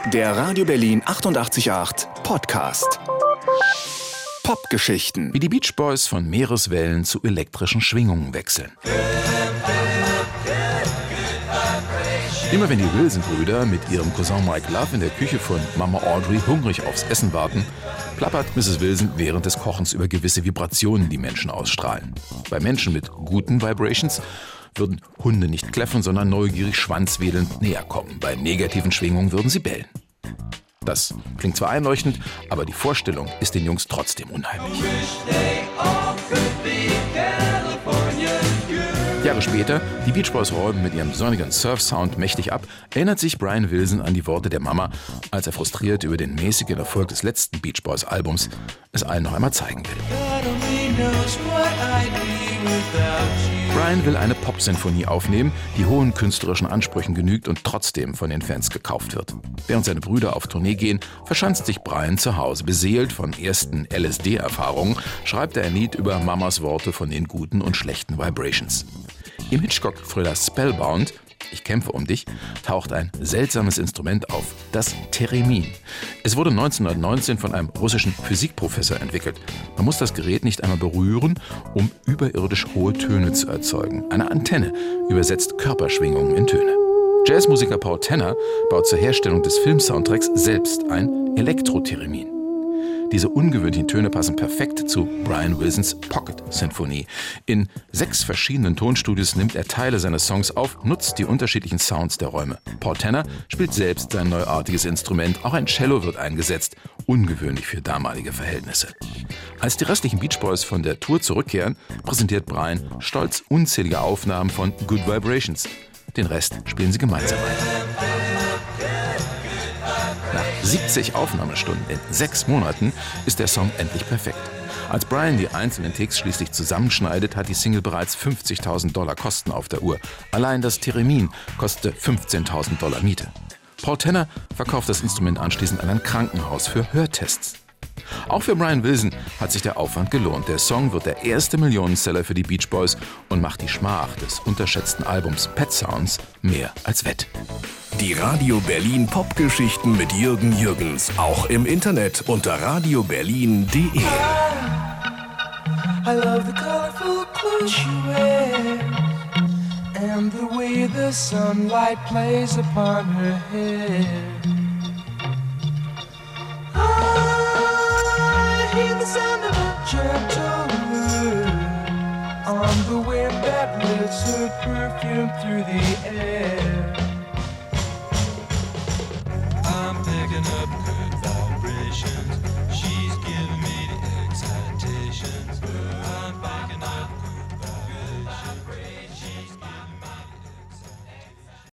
Der Radio Berlin 88.8 Podcast. Popgeschichten. Wie die Beach Boys von Meereswellen zu elektrischen Schwingungen wechseln. Immer wenn die Wilson-Brüder mit ihrem Cousin Mike Love in der Küche von Mama Audrey hungrig aufs Essen warten, plappert Mrs. Wilson während des Kochens über gewisse Vibrationen, die Menschen ausstrahlen. Bei Menschen mit guten Vibrations würden Hunde nicht kläffen, sondern neugierig schwanzwedelnd näher kommen. Bei negativen Schwingungen würden sie bellen. Das klingt zwar einleuchtend, aber die Vorstellung ist den Jungs trotzdem unheimlich. Jahre später, die Beach Boys räumen mit ihrem sonnigen Surf-Sound mächtig ab, erinnert sich Brian Wilson an die Worte der Mama, als er frustriert über den mäßigen Erfolg des letzten Beach Boys-Albums es allen noch einmal zeigen will. Brian will eine Pop-Sinfonie aufnehmen, die hohen künstlerischen Ansprüchen genügt und trotzdem von den Fans gekauft wird. Während seine Brüder auf Tournee gehen, verschanzt sich Brian zu Hause. Beseelt von ersten LSD-Erfahrungen schreibt er ein Lied über Mamas Worte von den guten und schlechten Vibrations. Im Hitchcock-Thriller Spellbound, Ich kämpfe um dich, taucht ein seltsames Instrument auf, das Theremin. Es wurde 1919 von einem russischen Physikprofessor entwickelt. Man muss das Gerät nicht einmal berühren, um überirdisch hohe Töne zu erzeugen. Eine Antenne übersetzt Körperschwingungen in Töne. Jazzmusiker Paul Tanner baut zur Herstellung des Filmsoundtracks selbst ein Elektrotheremin. Diese ungewöhnlichen Töne passen perfekt zu Brian Wilsons Pocket-Sinfonie. In 6 verschiedenen Tonstudios nimmt er Teile seines Songs auf, nutzt die unterschiedlichen Sounds der Räume. Paul Tanner spielt selbst sein neuartiges Instrument, auch ein Cello wird eingesetzt, ungewöhnlich für damalige Verhältnisse. Als die restlichen Beach Boys von der Tour zurückkehren, präsentiert Brian stolz unzählige Aufnahmen von Good Vibrations. Den Rest spielen sie gemeinsam ein. Nach 70 Aufnahmestunden in 6 Monaten ist der Song endlich perfekt. Als Brian die einzelnen Takes schließlich zusammenschneidet, hat die Single bereits $50.000 Kosten auf der Uhr. Allein das Theremin kostete $15.000 Miete. Paul Tanner verkauft das Instrument anschließend an ein Krankenhaus für Hörtests. Auch für Brian Wilson hat sich der Aufwand gelohnt. Der Song wird der erste Millionenseller für die Beach Boys und macht die Schmach des unterschätzten Albums Pet Sounds mehr als wett. Die Radio Berlin Popgeschichten mit Jürgen Jürgens. Auch im Internet unter radioberlin.de. I love the colorful clothes you wear and the way the sunlight plays upon her hair. I hear the sound of a gentle word on the wind that lifts her perfume through the air. I'm picking up good